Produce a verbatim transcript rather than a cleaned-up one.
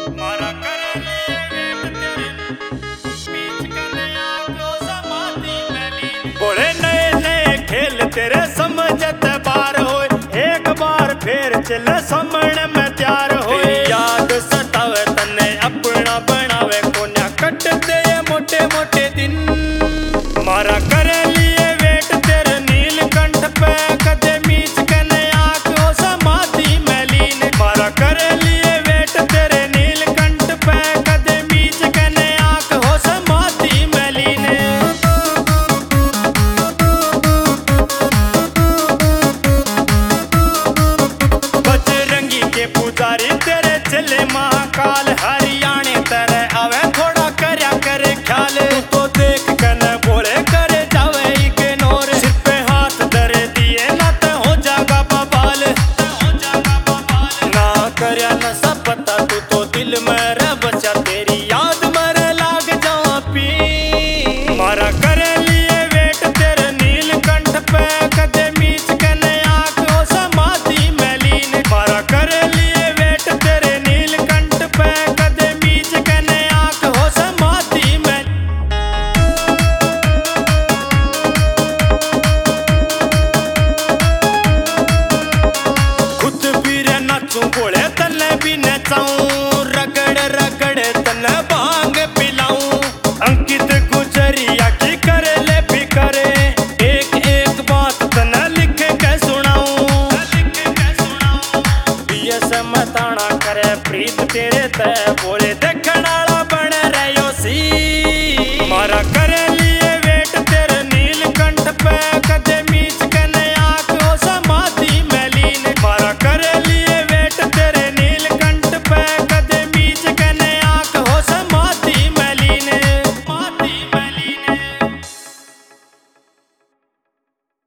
मारा करे वेट तेरे बीच कन्या क्यों समाधि में लीन। बोले नए नए खेल तेरे समझत बार होए, एक बार फिर चले समण में त्यार होए। याद सतावे तने अपना बनावे, कोन्या कट दे मोटे मोटे दिन। मारा करे लिए वेट तेरे नीलकंठ पे, कदे मीच कन्या क्यों समाधि में लीन। मारा करे लिए वेट तेरे नीलकंठ पे, कदे मीच कन्या क्यों समाधि में लीन। बजरंगी के पुजारी तेरे चले महाकाल, हरियाणे तेरे आवे थोड़ा करया करे ख्याल। तो देख कने बोले करे जावे इग्नोर, सिर पे हाथ धरे दिए ना ते हो जागा बवाल। ना करया न सब पता तू तो दिल में रह बचा, तेरी याद मरे लाग जावा पी। मारा करे लिए वेट तेरे नीलकंठ पे, कदे मीच कन्या क्यों समाधि में लीन। मारा करे लिए वेट तेरे नीलकंठ पे, कदे मीच कन्या क्यों समाधि में। खुद भी रे नाचूं बोले तने भी नचाऊं, रगड़ रगड़ तने भांग पिलाऊं। अंकित गुजरिया की करे ले भी करे, एक एक बात तने लिख के सुनाऊं। बीएस मताना करे प्रीत तेरे ते, बोले देखण वाला बने